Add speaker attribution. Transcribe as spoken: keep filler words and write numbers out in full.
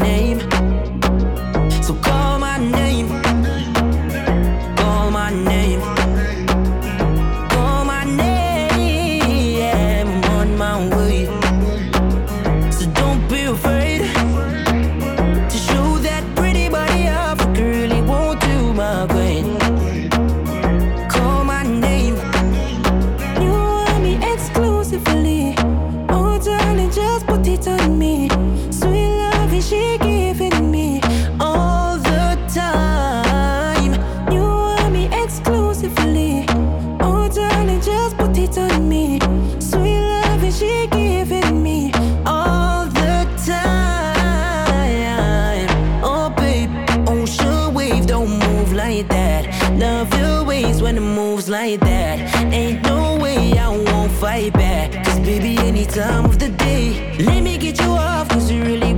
Speaker 1: name. So call my name. Call my name. Call my name. I'm on my way. So don't be afraid to show that pretty body off. I really won't do my queen. Call my name. You want me exclusively. Oh darling, just put it on me. Sweet love is she giving me all the time. You want me exclusively. Oh darling, just put it on me. Sweet love is she giving me all the time. Oh babe, ocean wave don't move like that. Love your ways when it moves like that. Ain't no way I won't fight back. Cause baby, any time of the day, let me get you off. Cause you really